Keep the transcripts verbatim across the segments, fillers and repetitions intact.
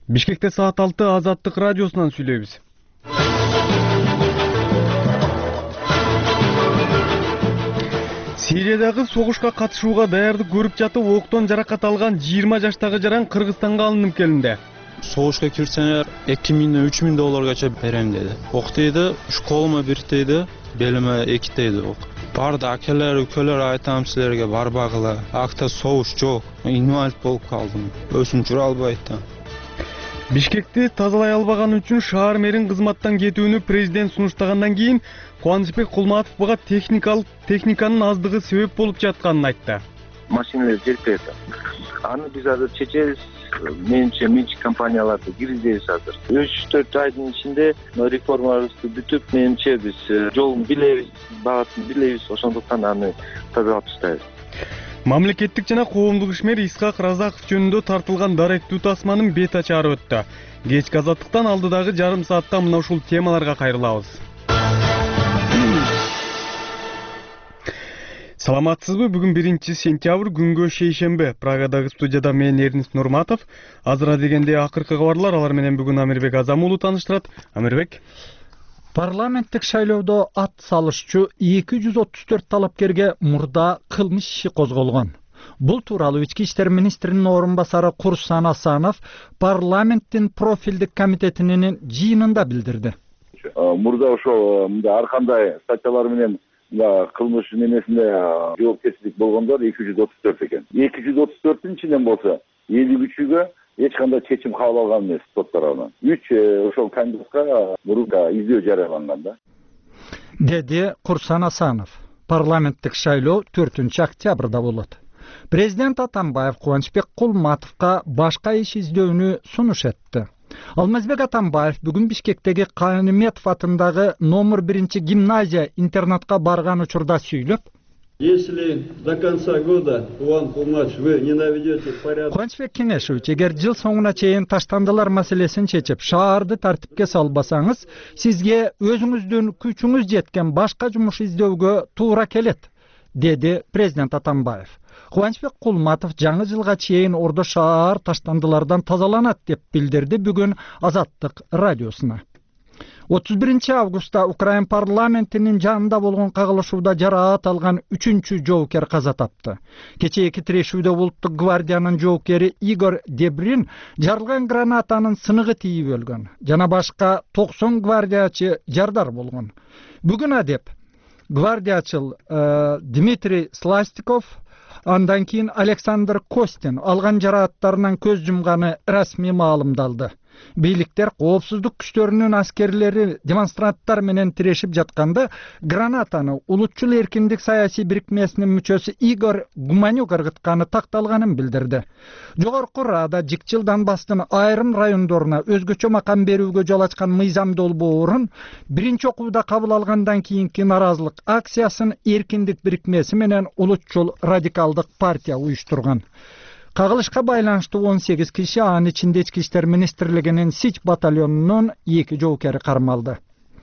Бишкекте саат алты Азаттык радиосунан сүйлөйбүз. Сириядагы согушка катышууга даярдык көрүп жатып, октон жаракат алган жыйырма жаштагы жаран Кыргызстанга алынып келинди. Согушка кирсеңер эки миңден үч миң долларга берем деди. Ок дейди, уш колума бир дейди, белиме эки дейди ок. Барды акелер, өлкөлөр айтам силерге барбагыла. Акта согуш жок. Инвалид болуп калдым. Өзүм жүрө албайт да. Бишкекти тазалай албаганы үчүн шаар мэрин кызматтан кетүүнү президент сунуштагандан кийин Кубанычбек Кулматов буга техникалык техниканын аздыгы себеп болуп жатканын айтты. Машиналар жетпейт. Аны биз азыр чечебиз. Менимче менчик компанияларды киргизебиз азыр. үч төрт айдын ичинде реформабызды бүтүп, менимче биз жолун билебиз, багатын билебиз, ошондуктан аны тазалап таштайбыз. Мамлекеттик жана коомдук ишмер Исхак Разаков жөнүндө тартылган даректүү тасманын бет ачары өттү. Кечки Азаттыктан алдыдагы жарым саатта мына ушул темаларга кайрылабыз. Саламатсызбы? Бүгүн биринчи сентябрь, күнгө шейшемби. Прагадагы студияда мен Эрнис Нурматов. Азыра дегенде акыркы кабарлар, алар менен бүгүн Амирбек Азамуулу тааныштырат. Амирбек. Парламенттик шайлоодо ат салышчу эки жүз отуз төрт талапкерге мурда кылмыш иши козголгон. Бул тууралуу ички иштер министринин орун басары Курсан Асанов парламенттин профилдик комитетинин жыйынында билдирди. Мурда ошол ар кандай статьялар менен кылмыш немесинде жоопкерчилик болгондор эки жүз отуз төрт экен. эки жүз отуз төрттүн ичинен болсо элүү үчүгө эч кандай чечим кабыл алган эмес сот тарабынан. үч ошол кандидатка мурда издөө жарыяланган да. Деди Курсан Асанов. Парламенттик шайлоо төртүнчү октябрда болот. Президент Атамбаев Кубанычбек Кулматовго башка иш издөөнү сунуш этти. Алмазбек Атамбаев бүгүн Бишкектеги Кааниметов атындагы номер биринчи гимназия интернатка барган учурда сүйлөп, если до конца года, Иван Кулматович, вы не наведете порядок. Кубанычбек Кенешевич, эгер жыл соңуна чейин таштандылар маселесин чечип, шаарды тартипке салбасаңыз, сизге өзүңүздүн күчүңүз жеткен башка жумуш издөөгө туура келет, деди президент Атамбаев. Кубанычбек Кулматов жаңы жылга чейин Ордо шаар таштандылардан тазаланат деп билдирди бүгүн Азаттык радиосуна. отуз биринчи августта Украин парламентинин жанында болгон кагылышууда жараат алган үчүнчү жоокер каза тапты. Кечээки тирешүүдө улуттук гвардиянын жоокери Игорь Дебрин жарылган гранатанын сыныгы тийип өлгөн. Жана башка токсон гвардиячы жардар болгон. Бүгүн адеп гвардиячыл э, Дмитрий Сластиков, андан кийин Александр Костин алган жарааттарынан көз жумганы расмий маалымдалды. Бийликтер коопсуздук күчтөрүнүн аскерлери демонстранттар менен тирешип жатканда гранатаны улутчул эркиндик саясий бирикмесинин мүчөсү Игорь Гуманюк ыргытканы такталганын билдирди. Жогорку Рада жык жылдан бастын айрым райондоруна өзгөчө макам берүүгө жол ачкан мыйзам долбоорун биринчи окууда кабыл алгандан кийинки наразылык акциясын эркиндик бирикмеси менен улутчул радикалдык партия уюштурган. Кагылышка байланыштуу он сегиз киши, анын ичинде ички иштер министрлигинин Сич батальонунун эки жоокери кармалды.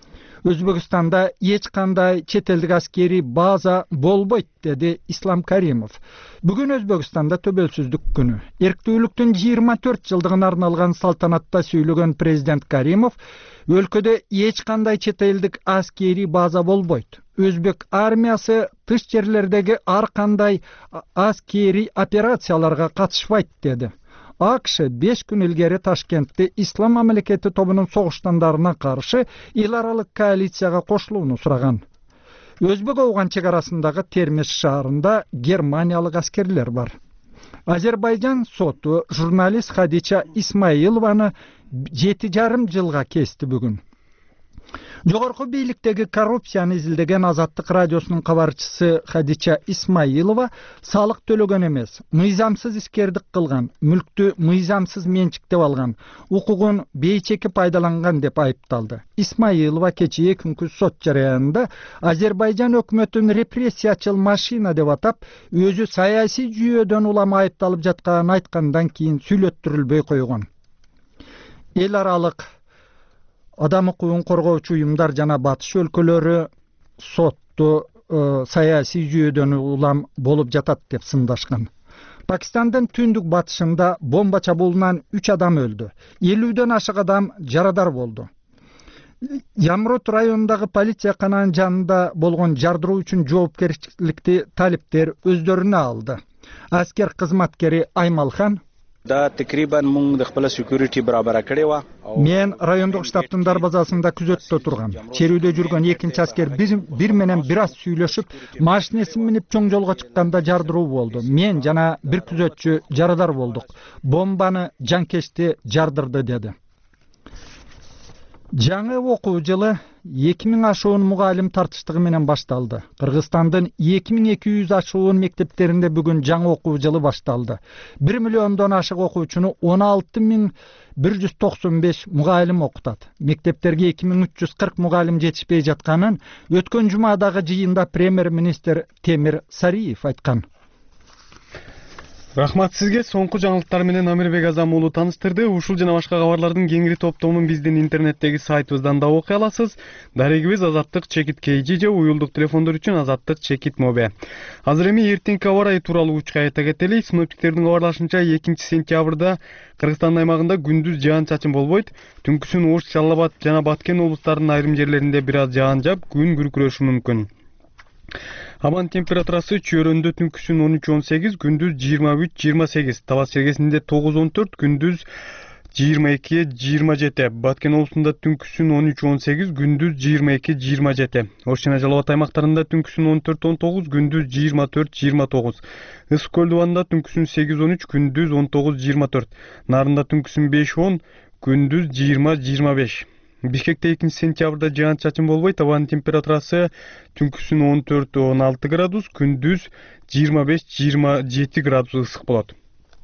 Өзбекстанда эч кандай чет элдик аскерий база болбойт, деди Ислам Каримов. Бүгүн Өзбекстанда төбөлсүздүк күнү. Эрктүүлүктүн жыйырма төрт жылдыгына арналган салтанатта сүйлөгөн президент Каримов өлкөдө эч кандай чет элдик аскерий база болбойт. Өзбек армиясы тыш жерлердеги ар кандай аскерий операцияларга катышпайт, деди. АКШ беш күн илгери Ташкентте Ислам мамлекети тобунун согуштандарына каршы эл аралык коалицияга кошулууну сураган. Өзбек Ауган чек арасындагы Термеш шаарында германиялык аскерлер бар. Азербайжан соту журналист Хадича Исмаилованы жети жарым жылга кести бүгүн. Жогорку бийликтеги коррупцияны изилдеген Азаттык радиосунун кабарчысы Хадича Исмаилова салык төлөгөн эмес, мыйзамсыз искердик кылган, мүлктү мыйзамсыз менчиктеп алган, укугун бейчеки пайдаланган деп айыпталды. Исмаилова кечээ күнкү сот жараянында Азербайжан өкмөтүн репрессиячыл машина деп атап, өзү саясий жүйөдөн улам айыпталып жатканын айткандан кийин сүйлөттүрүлбөй койгон. Эл аралык адам укугун коргоочу уюмдар жана батыш өлкөлөрү сотту э, саясий жүйөдөн улам болуп жатат деп сындашкан. Pakistandын түндүк батышында бомба чабуулунан үч адам өлдү. элүүдөн ашык адам жарадар болду. Ямрот районундагы полиция кананын жанында болгон жардыруу үчүн жоопкерчиликти талиптер өздөрүнө алды. Аскер кызматкери Аймалхан: Да текрибан муң дыхпала security барабара кырева. Мен райондук штабтын дарбазасында күзөттө тургам. Черүүдө жүргөн экинчи аскер бир, бир менен бир аз сүйлөшүп, машинесин минип чоң жолго чыкканда жардыруу болду. Мен жана бир күзөтчү жарадар болдук. Бомбаны жанкечти жардырды деди. Жаңы окуу жылы эки миң ашуун мугалим тартыштыгы менен башталды. Кыргызстандын эки миң эки жүз ашуун мектептеринде бүгүн жаңы окуу жылы башталды. бир миллиондон ашык окуучуну он алты миң бир жүз токсон беш мугалим окутат. Мектептерге эки миң үч жүз кырк мугалим жетишпей жатканын өткөн жумадагы жыйында премьер-министр Темир Сариев айткан. Рахмат сизге. Соңку жаңылыктар менен Амирбек Азам уулу тааныштырды. Ушул жана башка кабарлардын кеңири топтомун биздин интернеттеги сайтыбыздан да окуй аласыз. Дарегибиз Азаттык чекит кейжи же уюлдук телефондор үчүн Азаттык чекит мобе. Азыр эми эртеңки аба ырайы тууралуу учка айта кетели. Синоптиктердин кабарлашынча экинчи сентябрда Кыргызстан аймагында күндүз жаан-чачын болбойт. Түнкүсүн Ош, Жалал Абад жана Баткен облустарынын айрым жерлеринде бир аз жаан жаап, күн күркүрөшү мүмкүн. Абан температурасы чөйрөндө түнкүсүн он үч он сегиз, күндүз жыйырма үч жыйырма сегиз, Талас чергесинде тогуз он төрт, күндүз жыйырма эки жыйырма жети, Баткен облусунда түнкүсүн он үч он сегиз, күндүз жыйырма эки жыйырма жети, Ош жана Жалал Абад аймактарында түнкүсүн он төрт он тогуз, күндүз жыйырма төрт жыйырма тогуз, Ысык көл дубанында түнкүсүн сегиз он үч, күндүз он тогуз жыйырма төрт, Нарында түнкүсүн беш он, күндүз жыйырма жыйырма беш. Бишкекте экинчи сентябрда жаан-чачын болбойт. Абанын температурасы түнкүсүн он төрт он алты градус, күндүз жыйырма беш жыйырма жети градус ысык болот.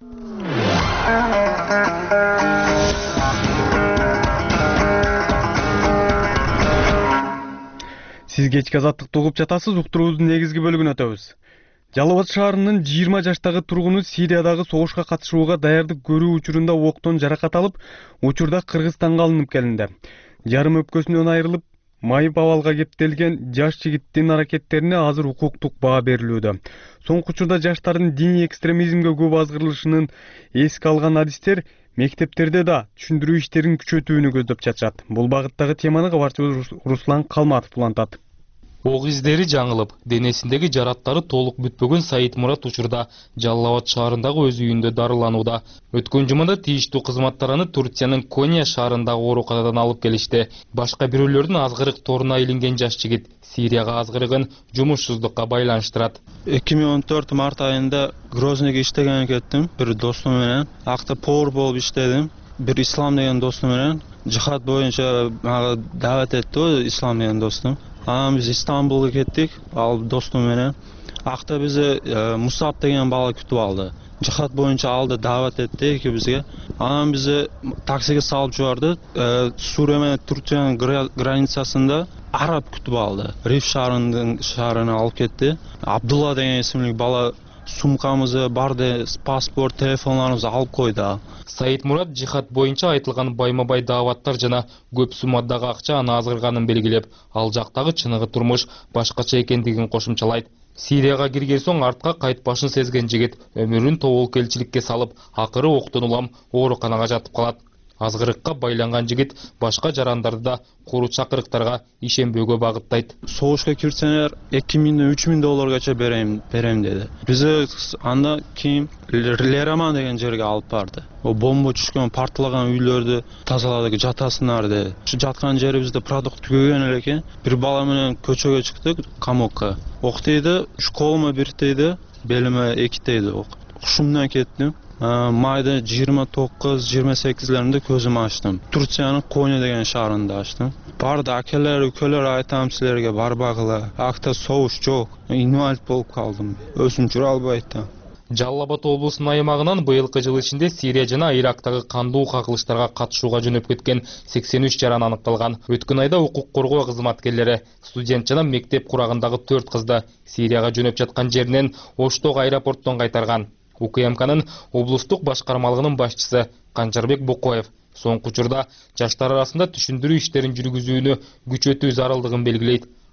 Сиз кечки Азаттыкты угуп жатасыз. Уктуруубуздун негизги бөлүгүнө өтөбүз. Жалал Абад шаарынын жыйырма жаштагы тургуну Сириядагы согушка катышууга даярдык көрүү учурунда октон жаракат алып, учурда Кыргызстанга алынып келинди. Жарым өпкөсүнөн айрылып, майып абалга кептелген жаш жигиттин аракеттерине азыр укуктук баа берилүүдө. Соңку учурда жаштардын диний экстремизмге көп азгырылышынын эске алган адистер мектептерде да түшүндүрүү иштерин күчөтүүнү көздөп жатышат. Бул багыттагы теманы кабарчыбыз Руслан Калматов улантат. Ок издери жаңылып, денесиндеги жараттары толук бүтпөгөн Саид Мурат учурда Жалал Абад шаарындагы өз үйүндө дарыланууда. Өткөн жумада тийиштүү кызматтар аны Турциянын Коnya шаарындагы ооруканадан алып келишти. Башка бирөөлөрдүн азгырык торуна илинген жаш жигит Сирияга азгырыгын жумушсуздукка байланыштырат. эки миң он төрт март айында Грознийге иштегенге кеттим, бир достум менен. Акта повар болуп иштедим. Бир Ислам деген достум менен жихад боюнча мага дават этти, Ислам деген достум. Анан биз Истанбулга кеттик, ал достум менен. Акта бизди Мусаб деген бала күтүп алды. Жихад боюнча алды, дават этти экибизге. Анан бизди таксиге салып жибарды. Сурия менен Турциянын границасында араб күтүп алды. Риф шаарынын шаарына алып кетти. Абдулла деген исимли бала сумкамызды, барды, паспорт, телефонларыбызды алып койду. Саид Мурат жихад боюнча айтылган байма-бай дааваттар жана көп суммадагы акча аны азгырганын белгилеп, ал жактагы чыныгы турмуш башкача экендигин кошумчалайт. Сирияга кирген соң артка кайтпашын сезген жигит өмүрүн тоболкелчиликке салып, акыры октон улам ооруканага жатып калат. Азгырыкка байланган жигит башка жарандарды да куру чакырыктарга ишенбөөгө багыттайт. Согушка кирсеңер эки миңден үч миң долларга берем, берем деди. Бизди анда кийин Лераман деген жерге алып барды. О бомба түшкөн, парталаган үйлөрдү тазаладык, жатасыңар деди. Ушу жаткан жерибизде продукт түгөгөн эле экен. Бир бала менен көчөгө чыктык, камокко. Ок тийди, колума бир тийди, белиме эки тийди ок. Ушумдан кеттим. Майда жыйырма тогуз жыйырма сегизлеринде көзүмү ачтым. Турциянын Коnya деген шаарында ачтым. Барды акелер, өлкөлөр айтам силерге барбагыла. Акта согуш жок. Инвалид болуп калдым. Өзүм жүрө албайт да. Жалал Абад облусунун аймагынан быйылкы жыл ичинде Сирия жана Ирактагы кандуу кагылыштарга катышууга жөнөп кеткен сексен үч жаран аныкталган. Өткөн айда укук коргоо кызматкерлери студент жана мектеп курагындагы төрт кызды Сирияга жөнөп жаткан жеринен Оштогу аэропорттон кайтарган. УКМКнын облустук башкармалыгынын башчысы Канчарбек Бокоев соңку учурда жаштар арасында түшүндүрүү иштерин жүргүзүүнү күчөтүү зарылдыгын белгилейт.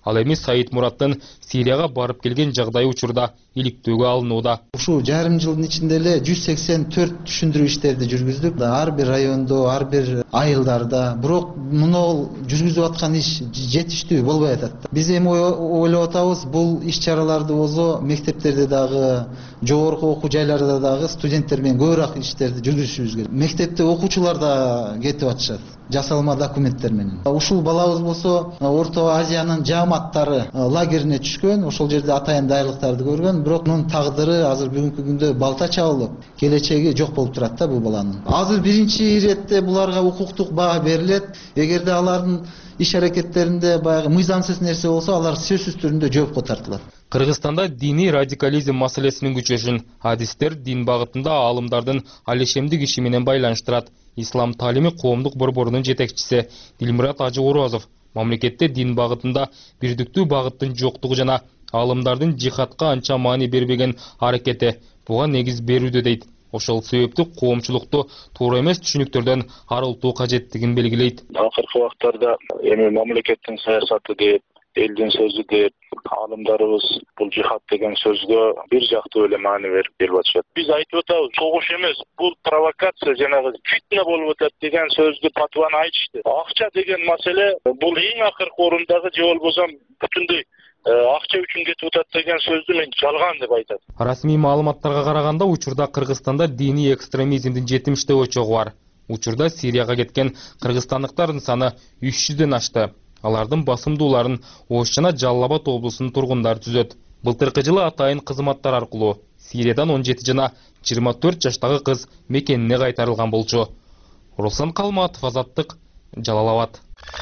Ал эми Саид Мураттын Сирияга барып келген жагдайы учурда иликтөөгө алынууда. Ушул жарым жылдын ичинде эле жүз сексен төрт түшүндүрүү иштерди жүргүздүк. Ар бир райондо, ар бир айылдарда. Бирок муну жүргүзүп аткан иш жетиштүү болбой атат. Биз эми ойлоп атабыз, бул иш-чараларды болсо мектептерде дагы, жогорку окуу жайларда дагы студенттер менен көбүрөөк иштерди жүргүзүшүбүз керек. Мектепте окуучулар да кетип атышат жасалма документтер менен. Ушул балабыз болсо Орто Азиянын жааматтары лагерине түшкөн, ошол жерде атайын даярлыктарды көргөн, бирок мунун тагдыры азыр бүгүнкү күндө балта чабылып, келечеги жок болуп турат да бул баланын. Азыр биринчи иретте буларга укуктук баа берилет. Эгерде алардын иш-аракеттеринде баягы мыйзамсыз нерсе болсо, алар сөзсүз түрүндө жоопко тартылат. Кыргызстанда диний радикализм маселесинин күчөшүн адистер дин багытында аалымдардын алешемдик иши менен байланыштырат. Ислам таалими коомдук борборунун жетекчиси Дилмурат Ажы Орозов мамлекетте дин багытында бирдиктүү багыттын жоктугу жана аалымдардын жихадка анча маани бербеген аракети буга негиз берүүдө дейт. Ошол себептүү коомчулукту туура эмес түшүнүктөрдөн арылтуу кажеттигин белгилейт. Акыркы убактарда эми мамлекеттин саясаты деп, элдин сөзү деп, аалымдарыбыз бул жихад деген сөзгө бир жактуу эле маани берип берип атышат. Биз айтып атабыз, согуш эмес, бул провокация, жанагы фитна болуп атат деген сөздү патваны айтышты. Акча деген маселе бул эң акыркы орундагы, же болбосо бүтүндөй акча үчүн кетип атат деген сөздү мен жалган деп айтат. Расмий маалыматтарга караганда учурда Кыргызстанда диний экстремизмдин жетимиштөө очогу бар. Учурда Сирияга кеткен кыргызстандыктардын саны үч жүздөн ашты. Алардын басымдууларын Ош жана Жалал Абад облусунун тургундары түзөт. Былтыркы жылы атайын кызматтар аркылуу Сириядан он жети жана жыйырма төрт жаштагы кыз мекенине кайтарылган болчу. Руслан Калматов, Азаттык, Жалал Абад.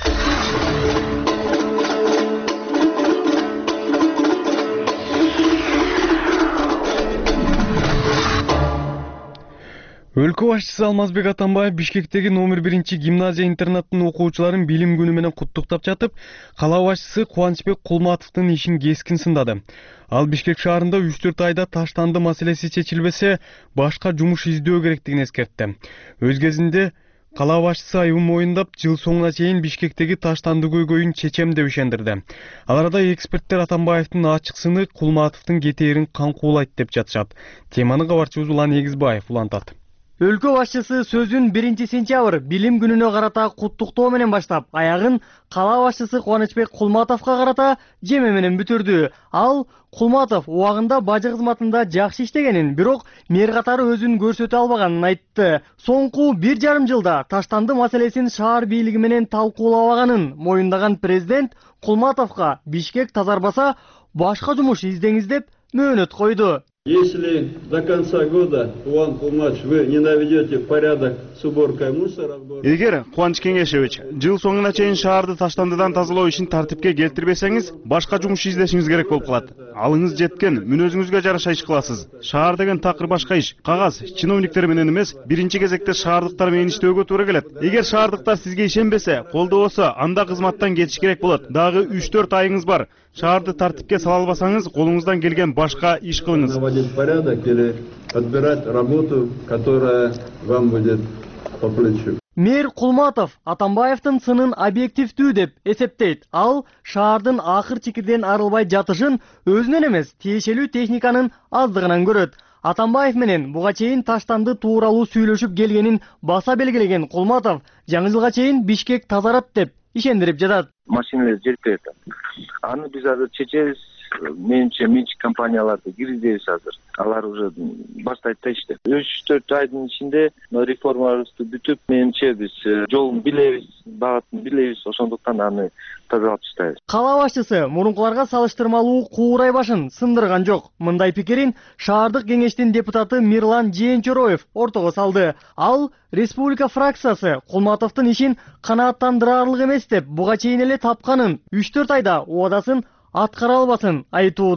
Өлкө башчысы Алмазбек Атамбаев Бишкектеги номер биринчи гимназия интернаттын окуучуларын билим күнү менен куттуктап жатып, кала башчысы Кубанычбек Кулматовдун ишин кескин сындады. Ал Бишкек шаарында үч төрт айда таштанды маселеси чечилбесе, башка жумуш издөө керектигин эскертти. Өз кезинде кала башчысы айыбын моюндап, жыл соңуна чейин Бишкектеги таштанды көйгөйүн чечем деп ишендирди. Ал арада эксперттер Атамбаевдин ачыксыны Кулматовдун кетээрин каңкуулайт деп жатышат. Теманы кабарчыбыз Улан Эгизбаев улантат. Өлкө башчысы сөзүн биринчи сентябрь билим күнүнө карата куттуктоо менен баштап, аягын кала башчысы Кубанычбек Кулматовго карата жеме менен бүтүрдү. Ал Кулматов убагында бажы кызматында жакшы иштегенин, бирок мэр катары өзүн көрсөтө албаганын айтты. Соңку бир жарым жылда таштанды маселесин шаар бийлиги менен талкуулабаганын моюндаган президент Кулматовго Бишкек тазарбаса, башка жумуш издеңиз деп мөөнөт койду. Если до конца года, Улан Кулмач, вы не наведете порядок с уборкой мусора в городе... Эгер Кубаныч Кеңешевич жыл соңуна чейин шаарды таштандыдан тазалоо ишин тартипке келтирбесеңиз, башка жумуш издешиңиз керек болуп калат. Алыңыз жеткен, мүнөзүңүзгө жараша иш кыласыз. Шаар деген такыр башка иш. Кагаз чиновниктер менен эмес, биринчи кезекте шаардыктар менен иштөөгө туура келет. Эгер шаардыктар сизге ишенбесе, колдобосо, анда кызматтан кетиш керек болот. Дагы үч төрт айыңыз бар. Шаарды тартипке сала албасаңыз, колуңуздан келген башка иш кылыңыз. Наводить порядок или отбирать работу, которая вам будет по плечу. Мэр Кулматов Атамбаевдин сынын объективдүү деп эсептейт. Ал шаардын акыр чекирден арылбай жатышын өзүнөн эмес, тиешелүү техниканын аздыгынан көрөт. Атамбаев менен буга чейин таштанды тууралуу сүйлөшүп келгенин баса белгилеген Кулматов жаңы жылга чейин Бишкек тазарат деп ишендирип жатат. Машиналар жетпейт. Аны биз азыр чечебиз. Менимче менчик компанияларды киргизебиз азыр. Алар уже баштайт да ишти. үч төрт айдын ичинде реформаларыбызды бүтүп, менимче биз жолун билебиз, багытын билебиз, ошондуктан аны тазалап таштайбыз. Кала башчысы мурункуларга салыштырмалуу куурай башын сындырган жок. Мындай пикирин шаардык кеңештин депутаты Мирлан Жээнчороев ортого салды. Ал республика фракциясы Кулматовдун ишин канааттандырарлык эмес деп буга чейин эле тапканын, үч төрт айда убадасын аткара албасын айтууда.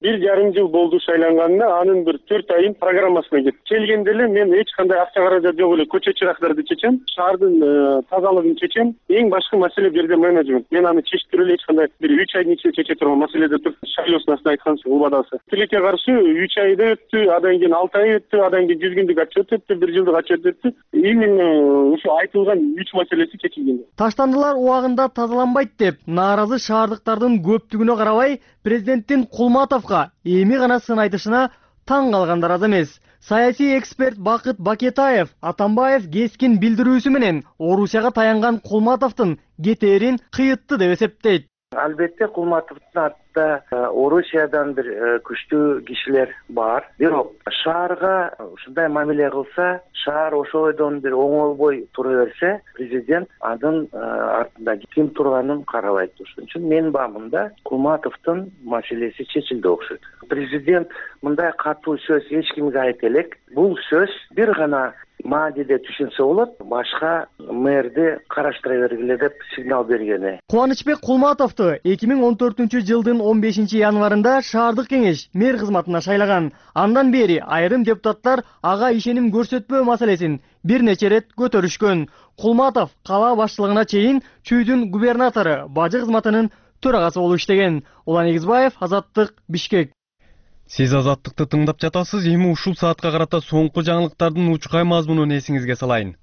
бир жарым жыл болду шайланганына, анын бир төрт айын программасына кетти. Келгенде эле мен эч кандай акча каражат жок эле көчө чырактарды чечем, шаардын тазалыгын чечем. Эң башкы маселе бир жерде менеджмент. Мен аны чечтире эле эч кандай бир үч айдын ичинде чече турган маселеде туруп, шайлоосуна айтканча убадасы. Тилекке каршы үч айда өттү, адан кийин алты ай өттү, адан кийин жүз күндүк отчет өттү, бир жылдык отчет өттү. Именно ушу айтылган үч маселеси чечилген. Таштандылар убагында тазаланбайт деп нааразы шаардыктардын көптүгүнө карабай, президенттин Кулматовго эми гана сын айтышына таң калгандар аз эмес. Саясий эксперт Бакыт Бакетаев Атамбаев кескин билдирүүсү менен Орусияга таянган Кулматовдун кетээрин кыйытты деп эсептейт. Албетте Кулматовдун артында Орусиядан бир күчтүү кишилер бар. Бирок шаарга ушундай мамиле кылса, шаар ошойдон бир оңолбой тура берсе, президент анын артында ким турганын карабайт. Ошон үчүн менин баамымда Кулматовдун маселеси чечилди окшойт. Президент мындай катуу сөз эч кимге айта элек. Бул сөз бир гана мааниде түшүнсө болот, башка мэрди караштыра бергиле деп сигнал бергени. Кубанычбек Кулматовду эки миң он төртүнчү жылдын он бешинчи январында шаардык кеңеш мэр кызматына шайлаган. Андан бери айрым депутаттар ага ишеним көрсөтпөө маселесин бир нече ирет көтөрүшкөн. Кулматов кала башчылыгына чейин Чүйдүн губернатору бажы кызматынын төрагасы болуп иштеген. Улан Эгизбаев, Азаттык, Бишкек. Сиз Азаттыкты тыңдап жатасыз. Эми ушул саатка карата соңку жаңылыктардын учкай мазмунун эсиңизге салайын.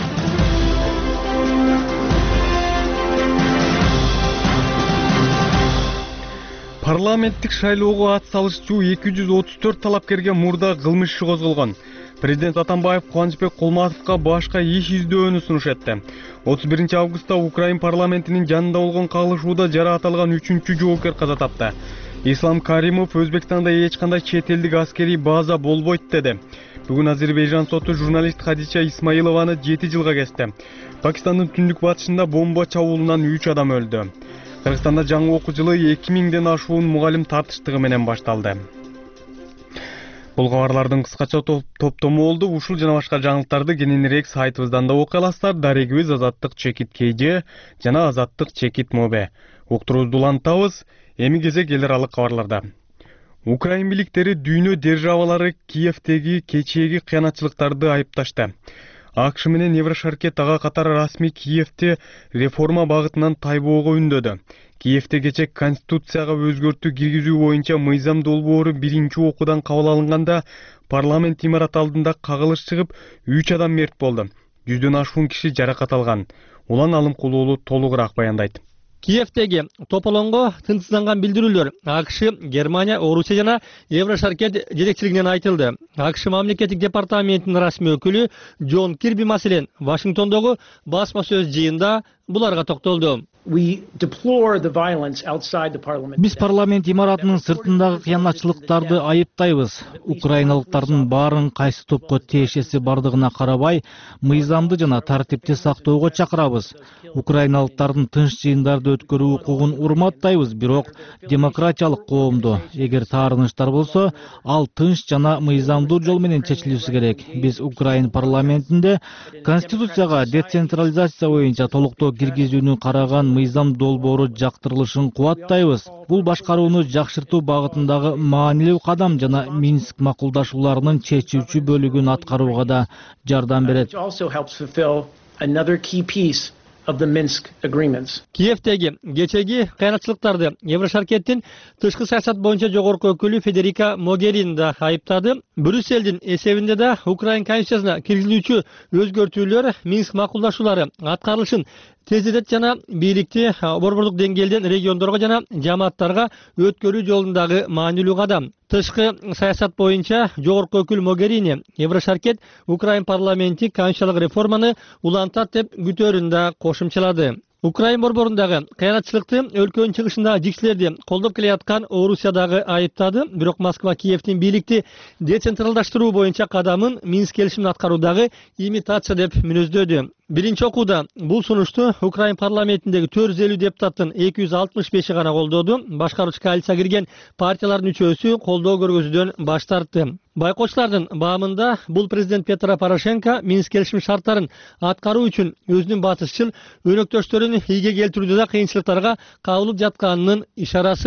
Парламенттик шайлоого ат салышчу эки жүз отуз төрт талапкерге мурда кылмыш иши козголгон. Президент Атамбаев Кубанычбек Кулматовго башка иш издөөнү сунуш этти. отуз биринчи августта Украин парламентинин жанында болгон кагылышууда жара аталган үчүнчү жоокер каза тапты. Ислам Каримов Өзбекстанда эч кандай чет элдик аскерий база болбойт деди. Бүгүн Азербайжан соту журналист Хадича Исмаилованы жети жылга кести. Пакистандын түндүк батышында бомба чабуулунан үч адам өлдү. Кыргызстанда жаңы окуу жылы эки миңден ашуун мугалим тартыштыгы менен башталды. Бул кабарлардын кыскача топтому болду. Ушул жана башка жаңылыктарды кененирээк сайтыбыздан да окуй аласыздар. Дарегибиз Азаттык чекит кж жана Азаттык чекит мобе. Уктуруубузду улантабыз. Эми кезек эл аралык кабарларда. Украин бийликтери дүйнө державалары Киевдеги кечээги кыянатчылыктарды айыпташты. АКШ менен Еврошаркет ага катары расмий Киевде реформа багытынан тайбоого үндөдү. Киевде кече Конституцияга өзгөртүү киргизүү боюнча мыйзам долбоору биринчи окуудан кабыл алынганда парламент имараты алдында кагылыш чыгып, үч адам мерт болду. Жүздөн ашуун киши жаракат алган. Улан Алымкулуулу толугураак баяндайт. Киевдеги тополонго тынчсызданган билдирүүлөр АКШ, Германия, Орусия жана Еврошаркет жетекчилигинен айтылды. АКШ мамлекеттик департаментинин расмий өкүлү Джон Кирби маселен Вашингтондогу басма сөз жыйында буларга токтолду. Биз парламент имаратынын сыртындагы кыянатчылыктарды айыптайбыз. Украиналыктардын баарын кайсы топко тиешеси бардыгына карабай, мыйзамды жана тартипти сактоого чакырабыз. Украиналыктардын тынч жыйындарды өткөрүү укугун урматтайбыз, бирок демократиялык коомду эгер таарыныштар болсо, ал тынч жана мыйзамдуу жол менен чечилиши керек. Биз Украин парламентинде Конституцияга децентрализация боюнча толуктоо киргизүүнү караган мыйзам долбоору жактырылышын кубаттайбыз. Бул башкарууну жакшыртуу багытындагы маанилүү кадам жана Минск макулдашууларынын чечүүчү бөлүгүн аткарууга да жардам берет. Киевдеги кечеги кыянатчылыктарды Еврошаркеттин тышкы саясат боюнча жогорку өкүлү Федерика Могерини да айыптады. Брюсселдин эсебинде да Украин конституциясына киргизилүүчү өзгөртүүлөр Минск макулдашуулары аткарылышын тездетет жана бийликти борбордук деңгээлден региондорго жана жамааттарга өткөрүү жолундагы маанилүү кадам. Тышкы саясат боюнча жогорку өкүл Могерини Еврошаркет Украин парламенти конституциялык реформаны улантат деп күтөөрүн да кошумчалады. Украин борборундагы кыянатчылыкты өлкөнүн чыгышындагы жиксилерди колдоп келаткан Орусиядагы айыптады. Бирок Москва Киевдин бийликти децентралдаштыруу боюнча кадамын Минск келишимин аткаруудагы имитация деп мүнөздөдү. Биринчи окууда бул сунушту Украин парламентиндеги төрт жүз элүү депутаттын эки жүз алтымыш беши гана колдоду. Башкаруучу коалицияга кирген партиялардын үчөөсү колдоо көргөзүүдөн баш тартты. Байкоочулардын баамында бул президент Петро Порошенко Минск келишим шарттарын аткаруу үчүн өзүнүн батышчыл өнөктөштөрүн ийге келтирүүдө да кыйынчылыктарга кабылып жатканынын ишарасы.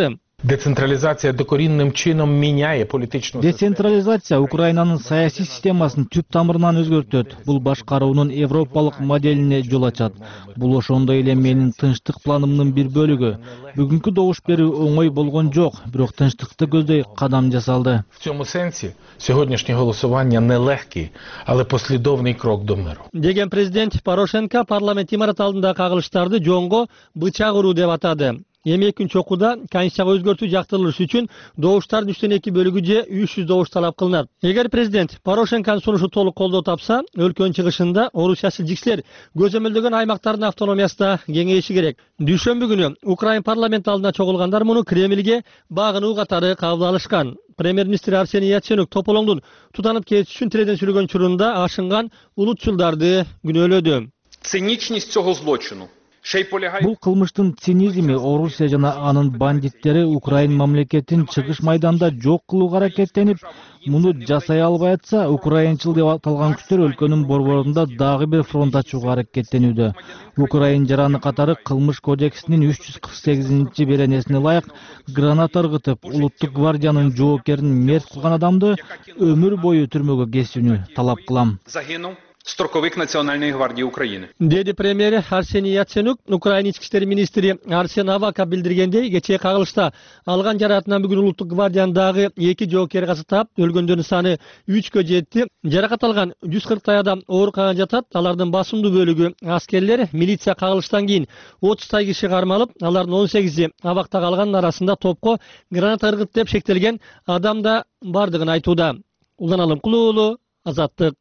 Децентрализация докорінним чином міняє політичну систему. Децентрализация Украинанын саясий системасын түп тамырынан өзгөртөт. Бул башкаруунун европалык моделине жол ачат. Бул ошондой эле менин тынчтык планымдын бир бөлүгү. Бүгүнкү добуш берүү оңой болгон жок, бирок тынчтыкты көздөй кадам жасалды. В цьому сенсі сьогоднішнє голосування нелегкий, але послідовний крок до миру. Деген президент Порошенко парламент имараты алдындагы кагылыштарды жоңго бычак уруу деп атады. Эми экинчи окууда конституцияга өзгөртүү жактырылышы үчүн добуштардын үчтөн эки бөлүгү же үч жүз добуш талап кылынат. Эгер президент Порошенконун сунушу толук колдоо тапса, өлкөнүн чыгышында орус саясатчылар көзөмөлдөгөн аймактардын автономиясы да кеңейиши керек. Дүйшөмбү күнү Украин парламент алдына чогулгандар муну Кремльге багынуу катары кабыл алышкан. Премьер-министр Арсений Яценюк Тополоңдун тутанып кетиш үчүн тиреден сүргөн чурунда ашынган улутчулдарды күнөөлөдү. Циничность цього злочину. Бул кылмыштын цинизми Орусия жана анын бандиттери Украин мамлекетин чыгыш майданда жок кылууга аракеттенип, муну жасай албай атса, украинчыл деп аталган күчтөр өлкөнүн борборунда дагы бир фронт ачууга аракеттенүүдө. Украин жараны катары кылмыш кодексинин үч жүз кырк сегизинчи беренесине ылайык граната ыргытып, улуттук гвардиянын жоопкерин мерт кылган адамды өмүр бою түрмөгө кесүүнү талап кылам. Строковик Национальной гвардии Украины. Деди премьер Арсений Яценюк Украин ички иштер министри Арсен Аваков билдиргендей, кечээ кагылышта алган жараатынан бүгүн улуттук гвардиянын эки жоокери каза таап, өлгөндөрдүн саны үчкө жетти. Жаракат алган жүз кырктай адам ооруканада жатат. Алардын басымдуу бөлүгү аскерлер. Милиция кагылыштан кийин отуздай киши кармалып, алардын он сегизи абакта калганын арасында топко граната ыргыт деп шектелген адам да бардыгын айтууда. Улан Алымкулуу уулу, Азаттык.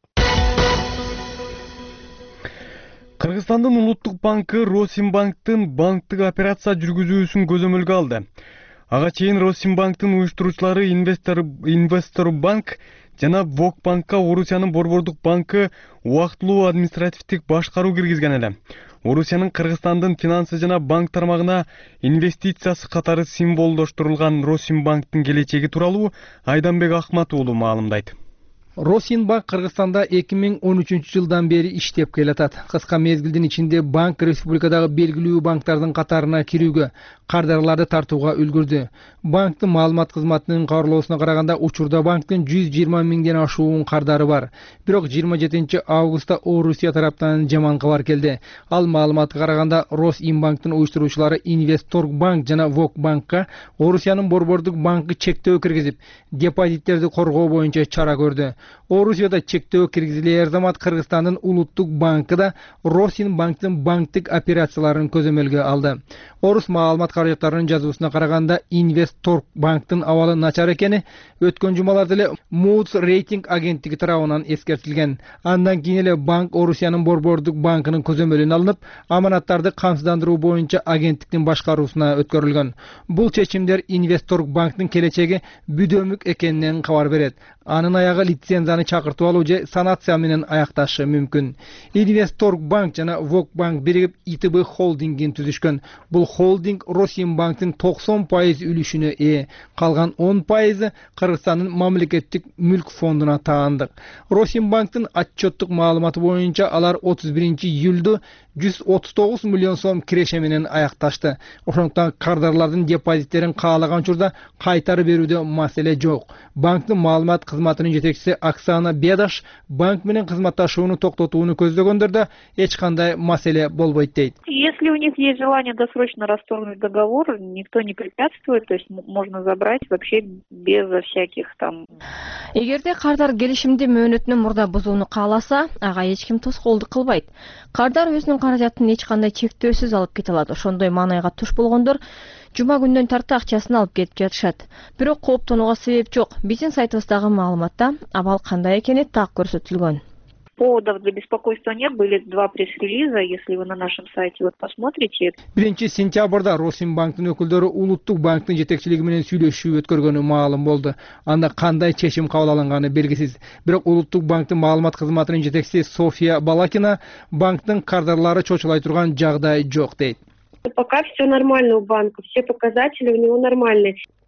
Кыргызстандын улуттук банкы Росимбанктын банктык операция жүргүзүүсүн көзөмөлгө алды. Ага чейин Росимбанктын уюштуруучулары Инвестор Инвестор банк жана Вокбанкка Орусиянын борбордук банкы убактылуу административдик башкаруу киргизген эле. Орусиянын Кыргызстандын финансы жана банк тармагына инвестициясы катары символдоштурулган Росимбанктын келечеги тууралуу Айданбек Ахмат уулу маалымдайт. Росинбанк Кыргызстанда эки миң он үчүнчү жылдан бери иштеп келатат. Кыска мезгилдин ичинде банк республикадагы белгилүү банктардын катарына кирүүгө, кардарларды тартууга үлгүрдү. Банктын маалымат кызматынын кабарлоосуна караганда, учурда банктын жүз жыйырма миңден ашуун кардары бар. Бирок жыйырма жетинчи августта Орусия тараптан жаман кабар келди. Ал маалыматка караганда, Росимбанктын уюштуруучулары Инвестор банк жана Вокбанкка Орусиянын борбордук банкы чектөө киргизип, депозиттерди коргоо боюнча чара көрдү. Орусияда чектөө киргизилер замат Кыргызстандын улуттук банкы да Росинбанктын банктык операцияларын көзөмөлгө алды. Орус маалымат каражаттарынын жазуусуна караганда, Инвестор банктын абалы начар экени өткөн жумаларда эле Moody's рейтинг агенттиги тарабынан эскертилген. Андан кийин эле банк Орусиянын борбордук банкынын көзөмөлүнө алынып, аманаттарды камсыздандыруу боюнча агенттиктин башкаруусуна өткөрүлгөн. Бул чечимдер Инвестор банктын келечеги бүдөмүк экенинен кабар берет. Анын аягы лицензияны чакыртып алуу же санация менен аякташы мүмкүн. Инвестор банк жана Вокбанк биригип И Т Б холдингин түзүшкөн. Бул холдинг Росимбанктын токсон пайыз үлүшүнө ээ. Калган он пайызы Кыргызстандын мамлекеттик мүлк фондуна таандык. Росимбанктын отчеттук маалыматы боюнча алар отуз биринчи июлда жүз отуз тогуз миллион сом киреше менен аякташты. Ошондуктан кардарлардын депозиттерин каалаган учурда кайтарып берүүдө маселе жок. Банктын маалымат кызматынын жетекчиси Оксана Бедаш банк менен кызматташууну токтотууну көздөгөндөрдө эч кандай маселе болбойт дейт. Если у них есть желание досрочно расторгнуть договор, никто не препятствует, то есть можно забрать вообще без всяких там. Эгерде кардар келишимди мөөнөтүнөн мурда бузууну кааласа, ага эч ким тоскоолдук кылбайт. Кардар өзүнүн каражатын эч кандай чектөөсүз алып кете алат. Ошондой маанайга туш болгондор жума күндөн тарта акчасын алып кетип жатышат. Бирок кооптонууга себеп жок. Биздин сайтыбыздагы маалыматта абал кандай экени так көрсөтүлгөн. Поводов для беспокойства нет, были два пресс-релиза, если вы на нашем сайте вот посмотрите. биринчи сентябрда Росимбанктын өкүлдөрү улуттук банктын жетекчилиги менен сүйлөшүү өткөргөнү маалым болду. Анда кандай чечим кабыл алынганы белгисиз. Бирок улуттук банктын маалымат кызматынын жетекчиси София Балакина банктын кардарлары чочулай турган жагдай жок дейт. Пока все нормально у банка, все показатели у него нормальные.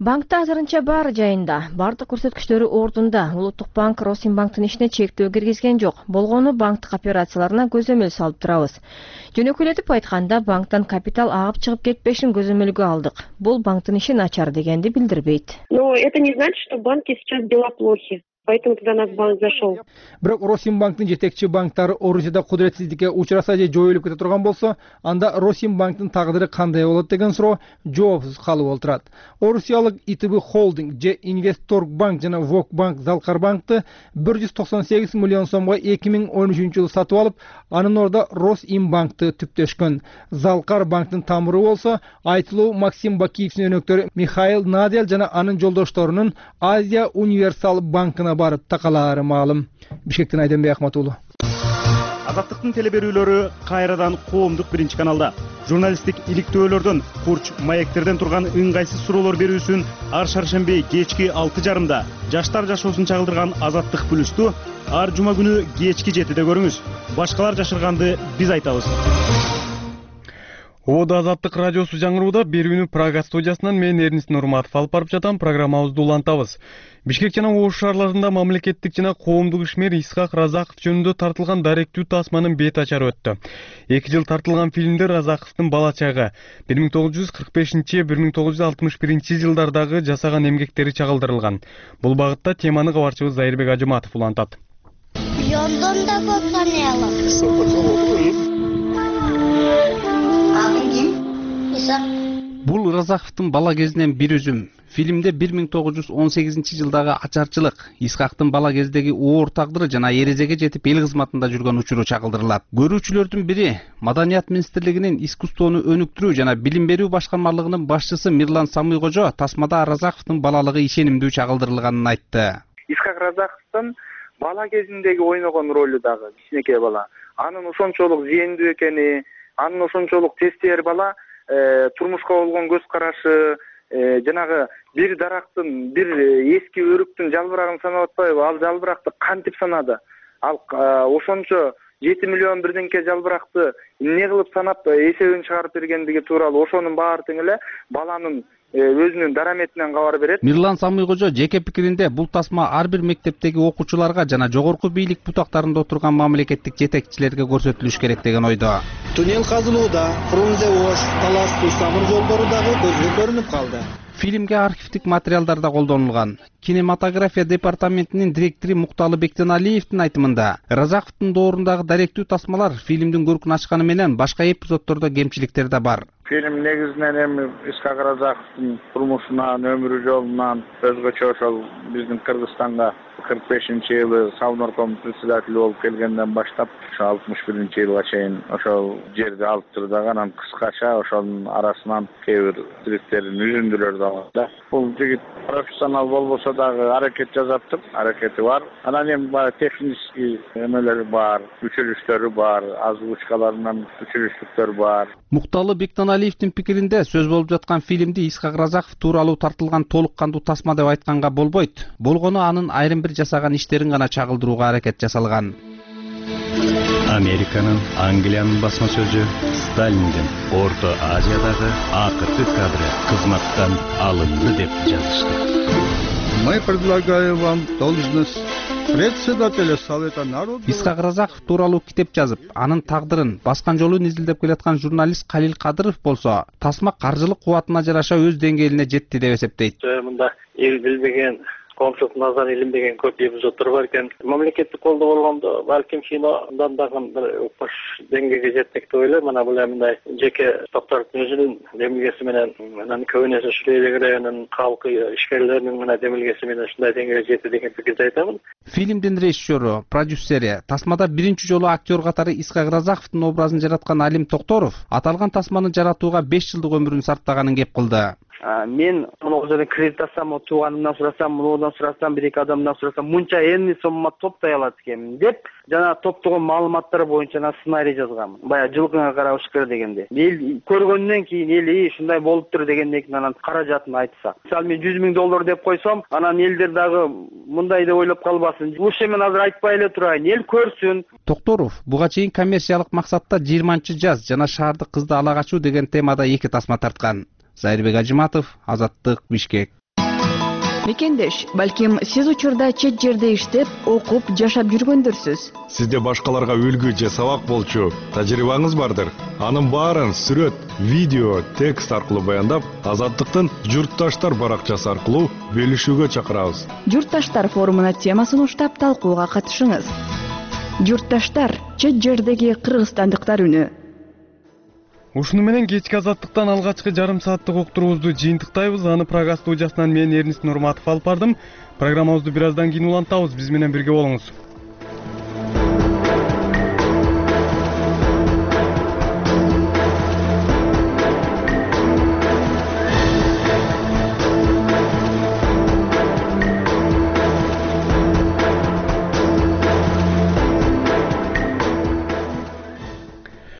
Банкта азырынча баары жайында, бардык көрсөткүчтөрү ордунда. Улуттук банк Росимбанктын ишине чектөө киргизген жок. Болгону банктык операцияларына көзөмөл салып турабыз. Жөнөкүлөтүп айтканда, банктан капитал агып чыгып кетпешин көзөмөлгө алдык. Бул банктын иши начар дегенди билдирбейт. Но это не значит, что банки сейчас дела плохи. Поэтому туда наш банк зашел. Бирок Росимбанктын жетекчи банктары Орусияда кудуретсиздикке учураса же жоюлуп кете турган болсо, анда Росимбанктын тагдыры кандай болот деген суроо жоопсуз калып отурат. Орусиялык И Т Б Холдинг же Инвестторгбанк жана Вокбанк Залкарбанкты бир жүз токсон сегиз миллион сомго эки миң он үчүнчү жылы сатып алып, анын ордо Росимбанкты түптөшкөн. Залкарбанктын тамыры болсо айтылуу Максим Бакиевдин өнөктөрү Михаил Надель жана анын жолдошторунун Азия Универсал банкына барып такалаары маалым. Бишкектен Айденбек Ахмат уулу. Азаттыктын телеберүүлөрү кайрадан коомдук биринчи каналда. Журналисттик иликтөөлөрдөн, курч маектерден турган ыңгайсыз суроолор берүүсүн ар шаршемби кечки алты жарымда жаштар жашоосун чагылдырган Азаттык плюсту ар жума күнү кечки жетиде көрүңүз. Башкалар жашырганды биз айтабыз. Ода Азаттык радиосу жаңырууда берүүнү Прага студиясынан мен Эрнис Нурматов алып барып жатам. Программабызды улантабыз. Бишкек жана Ош шаарларында мамлекеттик жана коомдук ишмер Исхак Разаков жөнүндө тартылган даректүү тасманын бет ачары өттү. эки жыл тартылган фильмде Разаковдун бала чагы бир миң тогуз жүз кырк бешинчи — бир миң тогуз жүз алтымыш биринчи жылдардагы жасаган эмгектери чагылдырылган. Бул багытта теманы кабарчыбыз Зайырбек Ажыматов улантат. Лондонда Бул Разаковдун бала кезинен бир үзүм. Фильмде бир миң тогуз жүз он сегизинчи жылдагы ачарчылык, Исхактын бала кездеги оор тагдыры жана эрежеге жетип эл кызматында жүргөн учуру чагылдырылат. Көрүүчүлөрдүн бири Маданият министрлигинин искусствону өнүктүрүү жана билим берүү башкармалыгынын башчысы Мирлан Самыйкожо тасмада Разаковдун балалыгы ишенимдүү чагылдырылганын айтты. Исхак Разаковдун бала кезиндеги ойногон ролу дагы кичинекей бала. Анын ошончолук зээндүү экени, анын ошончолук тестер бала турмушка болгон көз карашы, жанагы бир дарактын, бир эски өрүктүн жалбырагын санап атпайбы? Ал жалбыракты кантип санады? Ал ошончо жети миллион бирденке жалбыракты эмне кылып санап эсебин чыгарып бергендиги тууралуу ошонун баардыгын эле баланын өзүнүн дараметинен кабар берет. Мирлан Самыйкожо жеке пикиринде бул тасма ар бир мектептеги окуучуларга жана жогорку бийлик бутактарында отурган мамлекеттик жетекчилерге көрсөтүлүш керек деген ойдо. Туннел казылууда, Фрунзе Ош, Талас Тусамыр жолдору дагы көзгө көрүнүп калды. Фильмге архивдик материалдар да колдонулган. Кинематография департаментинин директору Мукталы Бектеналиевдин айтымында, Разаковдун доорундагы даректүү тасмалар фильмдин көркүн ачканы менен башка эпизоддордо кемчиликтер да бар. Фильм негизинен эми Исхак Разаковдун турмушунан, өмүрү жолунан өзгөчө ошол биздин Кыргызстанга кырк бешинчи жылы Совнарком председатели болуп келгенден баштап ошо алтымыш биринчи жылга чейин ошол жерди алып турдагы, анан кыскача ошонун арасынан кээ бир тириктерин үзүндүлөр да бар. Бул жигит профессионал болбосо дагы аракет жасаптыр, аракети бар. Анан эми баягы технический эмелери бар, күчүрүштөрү бар, озвучкаларынан күчүрүштүктөр бар. Мукталы Бектеналиевдин пикиринде сөз болуп жаткан фильмди Исхак Разаков тууралуу тартылган толук кандуу тасма деп айтканга болбойт. Болгону анын айрым бир жасаган иштерин гана чагылдырууга аракет жасалган. Американын, Англиянын басма сөзү Сталиндин Орто Азиядагы акыркы кадры кызматтан алынды деп жазышты. Мы предлагаем вам должность председателя Совета народа. Исхак Разаков тууралуу китеп жазып, анын тагдырын, баскан жолун изилдеп келаткан журналист Калил Кадыров болсо, тасма каржылык кубатына жараша өз деңгээлине жетти деп эсептейт. Мында эл билбеген, коомчулук назарын илинбеген көп эпизоддор бар экен. Мамлекеттик колдоо болгондо балким кинодан дагы бир баш деңгээлге жеттик деп ойлойм. Мына бул мындай жеке топтордун өзүнүн демилгеси менен, анан көбүнесе Шүлейлек районунун калкы ишкерлеринин мына демилгеси менен ушундай деңгээлге жетти деген пикирди айтамын. Фильмдин режиссеру, продюсери, тасмада биринчи жолу актер катары Исхак Разаковдун образын жараткан Алим Токторов аталган тасманы жаратууга беш жылдык өмүрүн сарптаганын кеп кылды. Мен муну жерден кредиттасам, тууганымдан сурасам, мунудан сурасам, бир эки адамдан сурасам, мынча энни сомма топтой алат экенмин деп, жана топтогон маалыматтар боюнча сценарий жазгам. Баягы жылкыңа карап ушкер дегенде. Эл көргөндөн кийин эл ушундай болуптур дегенден кийин анан каражатын айтса. Мисалы мен жүз миң доллар деп койсом, анан элдер дагы мындай деп ойлоп калбасын. Ушул мен азыр айтпай эле турайын, эл көрсүн. Токторов буга чейин коммерциялык максатта жыйырманчы жаз жана шаардык кызды ала качуу деген темада эки тасма тарткан. Зайырбек Ажыматов, Азаттык, Бишкек. Мекендеш, балким сиз учурда чет жерде иштеп, окуп, жашап жүргөндүрсүз. Сизде башкаларга үлгү же сабак болчу тажрыйбаңыз бардыр. Анын баарын сүрөт, видео, текст аркылуу баяндап, Азаттыктын журтташтар баракчасы аркылуу бөлүшүүгө чакырабыз. Журтташтар форумуна темасын уштап талкууга катышыңыз. Журтташтар, чет жердеги кыргызстандыктар үнү. Ушуну менен кечки Азаттыктан алгачкы жарым сааттык уктуруубузду жыйынтыктайбыз. Аны программа студиясынан мен Эрнис Нурматов алып бардым. Программабызды бир аздан кийин улантабыз. Биз менен бирге болуңуз.